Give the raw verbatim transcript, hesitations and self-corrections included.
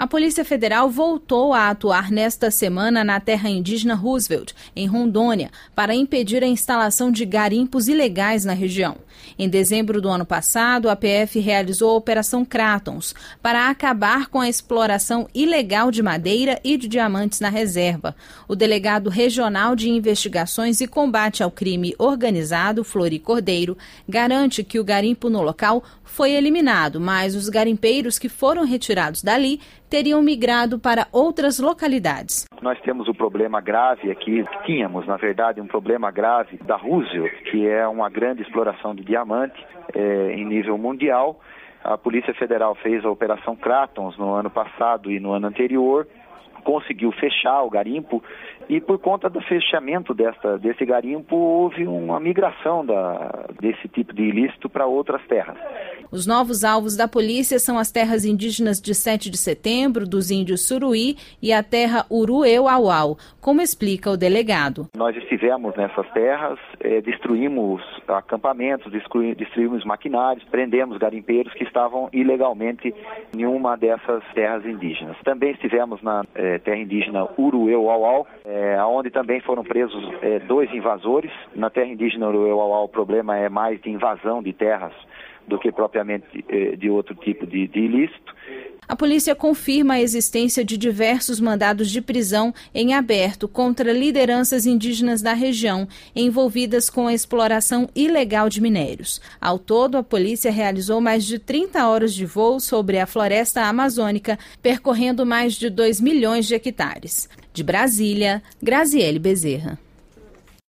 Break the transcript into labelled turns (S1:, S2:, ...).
S1: A Polícia Federal voltou a atuar nesta semana na terra indígena Roosevelt, em Rondônia, para impedir a instalação de garimpos ilegais na região. Em dezembro do ano passado, a P F realizou a Operação Cratons para acabar com a exploração ilegal de madeira e de diamantes na reserva. O delegado regional de investigações e combate ao crime organizado, Flori Cordeiro, garante que o garimpo no local foi eliminado, mas os garimpeiros que foram retirados dali teriam migrado para outras localidades.
S2: Nós temos um problema grave aqui, tínhamos, na verdade, um problema grave da Roosevelt, que é uma grande exploração de diamante é, em nível mundial. A Polícia Federal fez a Operação Cratons no ano passado e no ano anterior, conseguiu fechar o garimpo e por conta do fechamento desta, desse garimpo houve uma migração da, desse tipo de ilícito para outras terras.
S1: Os novos alvos da polícia são as terras indígenas de sete de setembro, dos índios Suruí e a terra Uruê-Uauau, como explica o delegado.
S2: Nós estivemos nessas terras, eh, destruímos acampamentos, destruí, destruímos maquinários, prendemos garimpeiros que estavam ilegalmente em uma dessas terras indígenas. Também estivemos na eh, terra indígena Uruê-Uauau, eh, onde também foram presos eh, dois invasores. Na terra indígena Uruê-Uauau o problema é mais de invasão de terras do que propriamente eh, de outro tipo de, de ilícito.
S1: A polícia confirma a existência de diversos mandados de prisão em aberto contra lideranças indígenas da região envolvidas com a exploração ilegal de minérios. Ao todo, a polícia realizou mais de trinta horas de voo sobre a floresta amazônica, percorrendo mais de dois milhões de hectares. De Brasília, Graziele Bezerra.